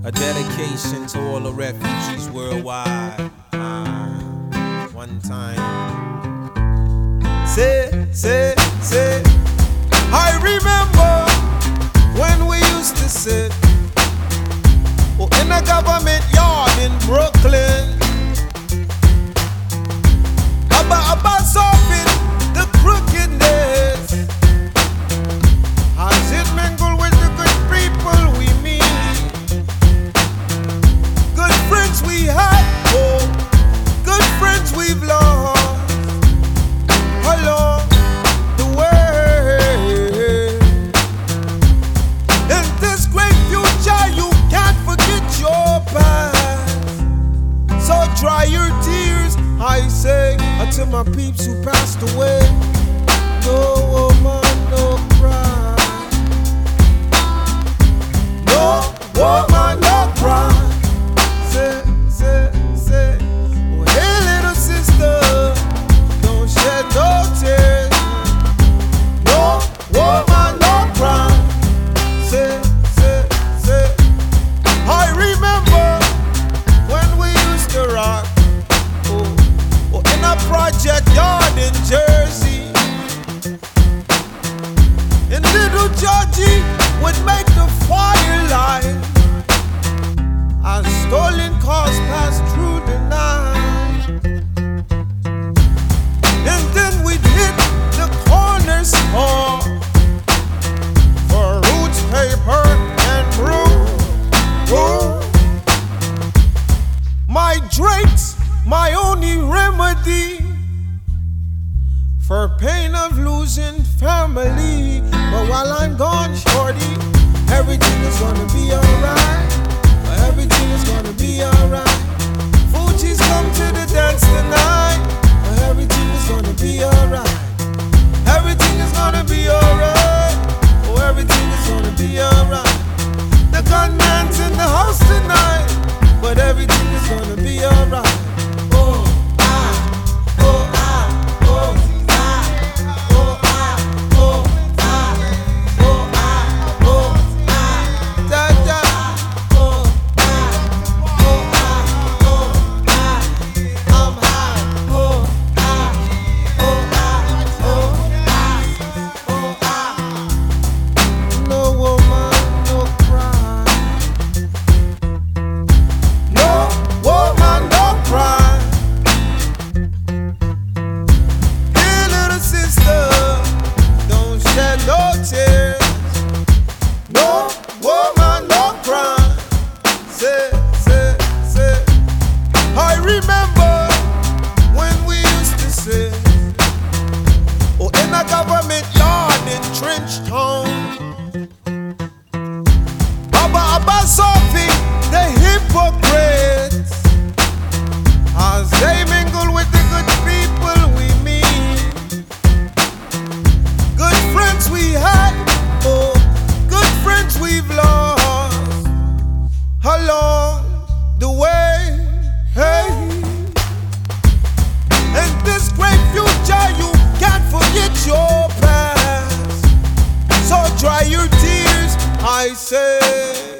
A dedication to all the refugees worldwide. One time. Say. I remember when we used to sit in a government yard in Brooklyn. About solving the crookedness as it mingled with the good people we meet. Good friends we had, good friends we've lost along the way. In this great future, you can't forget your past. So dry your tears, I say, unto my peeps who passed away. No woman, no cry. No woman, no cry. Say. Oh, hey, little sister, don't shed no tears. No woman, no cry. Say. I remember when we used to rock in a project yard in Jersey. And little Georgie would make the fire light as stolen cars passed through the night. And then we'd hit the corner store for roots, paper, and brew. My drinks, my only remedy for pain of losing family. But while I'm gone, shorty, everything is gonna be alright. Everything is gonna be alright. Fuji's come to the dance tonight. Everything is gonna be alright. Everything is gonna be alright. Oh, everything is gonna be alright. The gunman's in the house tonight, but everything is gonna be alright. I remember when we used to sit in a government yard in Trenchtown. About solving the hypocrites as they mingle with the good people we meet. Good friends we had, good friends we've lost along the way. Hey, in this great future, you can't forget your past. So dry your tears, I say.